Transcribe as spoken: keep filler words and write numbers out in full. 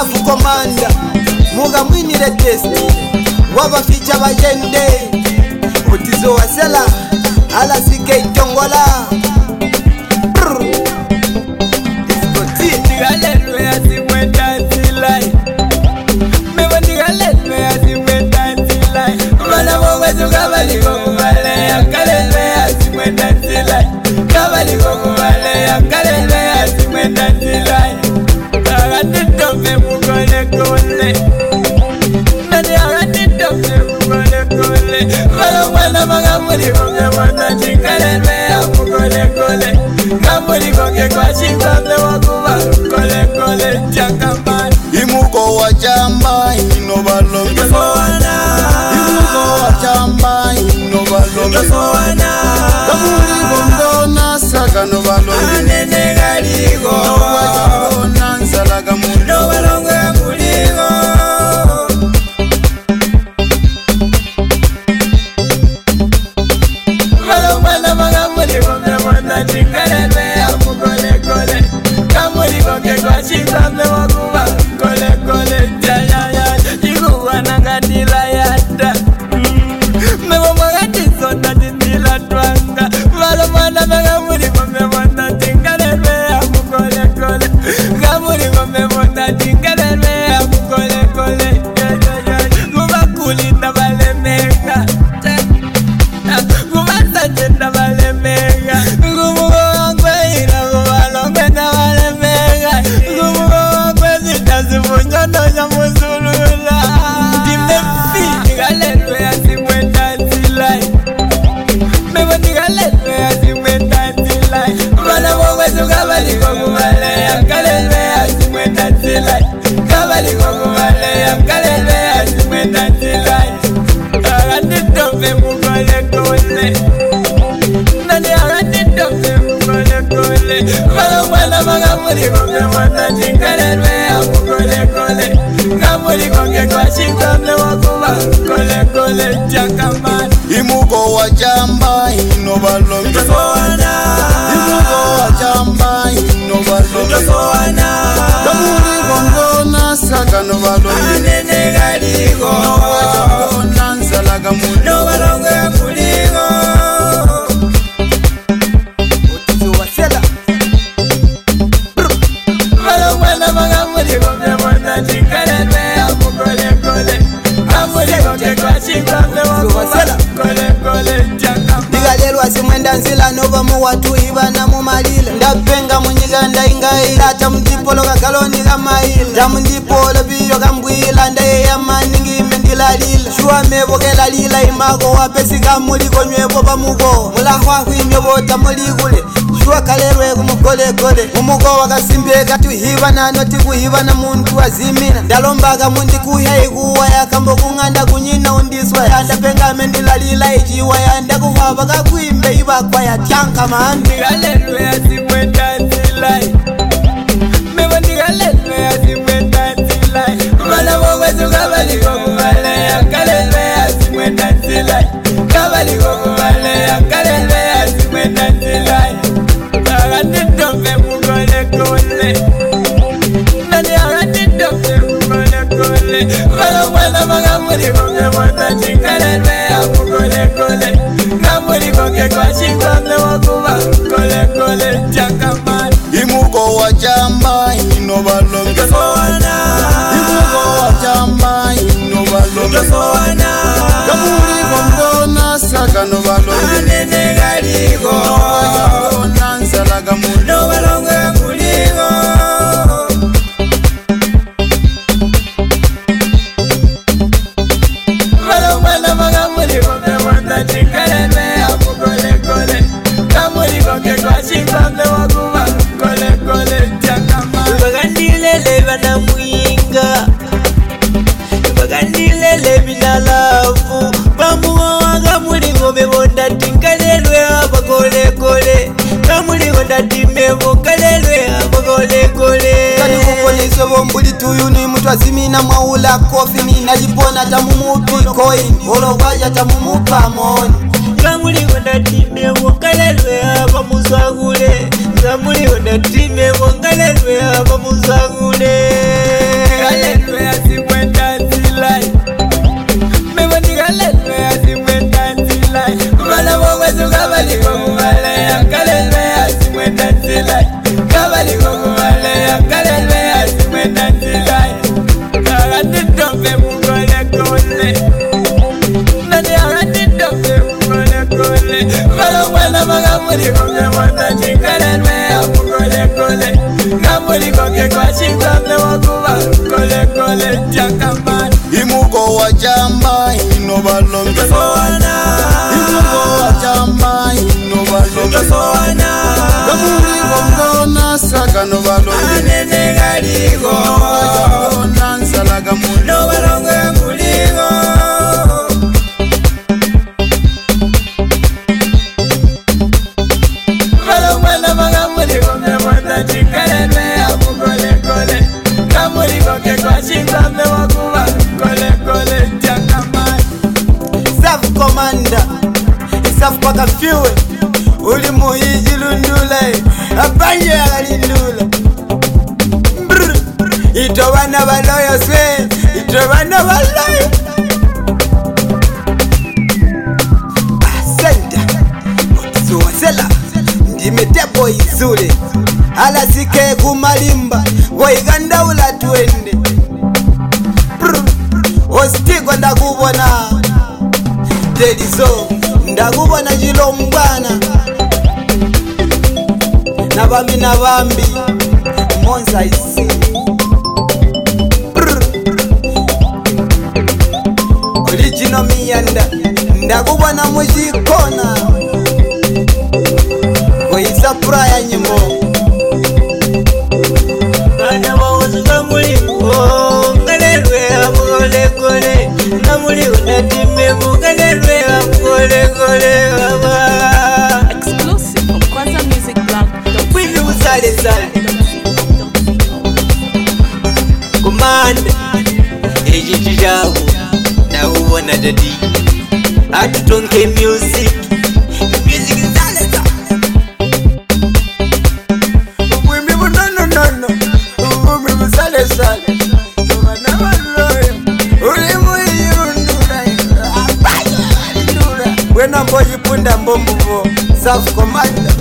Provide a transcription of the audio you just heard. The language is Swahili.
Love Commander Muga mwinire test Waba ficha bajende Utizo wasela Ala sike tongola Hallelujah, si mwenda silai Mewa ni hallelujah, si mwenda silai Mana mwezu kabali koku vale ya hallelujah, si mwenda silai Kabali koku vale ya hallelujah, si mwenda silai Agatitope mugole kole Nani agatitope mugole kole Mana mwana mga muli koke mwana hallelujah, mugole kole Kamuli koke kwa shimame wakuba kole kole chakamani Imuko wa chamba ino balonge Imuko wa chamba ino balonge Kamuli bondona saka no balonge Anene galigo Wajibona nsala kamuli No balonge kuligo Balongwana mga muli koke mwana chikalele ya mugole kole Kamuli koke kwa shimame wakuba kole kole chayaya Chikuwa nangatila yata Mewa mwagati sona tindila twanga Valo mwana mga muli koke mwana chikalele ya mugole kole Kamuli koke mwana chikalele ya mugole kole Kuba kulinda vale meka Kuba sajenda vale meka Kumugo wangwe ina kubalonge na vale meka Kumugo wangwe sitasifunyono ya musulula Timefi Hallelujah si mwenda silai Mewa ni Hallelujah si mwenda silai Mana mwezu kabali koku vale ya Hallelujah si mwenda silai Kabali koku vale ya Hallelujah si mwenda silai Agatitope mugole kole Nani agatitope mugole kole Mana mwana mga muli koke mwana chikalelea mugole kole Kamuli koke kwa shimame wakuba kole kole chakamani Imuko wa chamba ino balonge Imuko wa chamba ino balonge Kamuli bondona saka no balonge Anene galigo Wajibona nsala kamuli No balonge kuligo Utizo wasela Balongwana mga muli koke mwana chikalelea mugole kole Kamuli koke kwa shimame wakuba kole kole chakamani Digalelwa simwenda nsila nova mu watu ibana mu malile Ndapenga munyiganda ingaila Ata mdipolo kakaloni kamaila Jamu ndipolo biyo kambwila Ndaye ya maningi mendilalila Shua mebokela lila imago Wapesi kamuli konywebo pamugo Mulahwa huimyo bota muligule Shua kalelwe kumugole kole Mumugo wakasimbe katu hibana Noti kuhibana muntu wazimina Ndalombaga mundi kuya iguwa ya Kambo kunganda kunyina undiswa ya Ndapenga mendilalila ijiwa ya Ndakuhwa kakwimbe ibakwa ya tianka mandi Hallelujah si mwenda silai Mewa ni Hallelujah si mwenda silai Mana mwezu kabali koku vale ya Hallelujah si mwenda silai Kabali koku vale ya Hallelujah si mwenda silai Agatitope mugole kole Nani agatitope mugole kole Valo mwana mga muli koke mwana chikalelea mugole kole Kamuli koke kwa shimame wakuba kole kole chakamani Imuko wa chamba ino balonge Imuko wa chamba ino balonge Kamuli bondona saka no balonge Anene galigo Wajibona nsala kamuli No balonge kuligo Balongwana mga muli koke mwana chikalelea mugole kole Kamuli koke kwa shimame wakuba kole kole chakamani Bagandilele bana mwinga Bagandilele binalavu Bamuwa waga muli ngome bonda tinkalelwe hapa kole kole Kamuli bonda timebo kalelwe hapa kole kole Kani kupoliso bombuli tuyu ni mtu azimina mwaula kofi ni najipona tamumupi coin Olo waja tamumupa moni Kamuli bonda timebo kalelwe hapa musagule Kamuli bonda timebo kalelwe hapa musagule wakuba kole kole jakamani imuko wachamba ino balonge tosowana imuko wachamba ino balonge tosowana Gamuli gongona saka no balonge anene galigo Gongona nsala gamuli no balonge muligo balonge na maga muligo me mwata chikaleme apu kole kole kamuligo ke kwa chimba me wakuba kole kole jakamani Staff commander Staff paka fiwe Uli muhiji lundula Apanje akalindula Brr Ito bana baloyo swe Ito bana baloyo Asenta Otizuwazela Ndimetebo izule Ala sike kumalimba Waiganda ula tuende Brr Ostiko ndakubona Dedizo ndakubona jilo mbana Nabambi nabambi Monza isi Brr. Original miyanda ndakubona mujikona Koisa praya nyimbo Bana wawozuka muligo Ngalelwe amugole gole Namuli unatime mugalelwe amugole gole baba Exclusive from Kwanza Music Blog. Wili usale sale Kumanda Ejiji jabu Na uwana dadi Atutonke music Music sale sale Wimbi bu no no no no Wimbi bu sale sale Tobana baloyo Uli muhirundura Apaya alindura Wena mboji punda mbombo Staff commander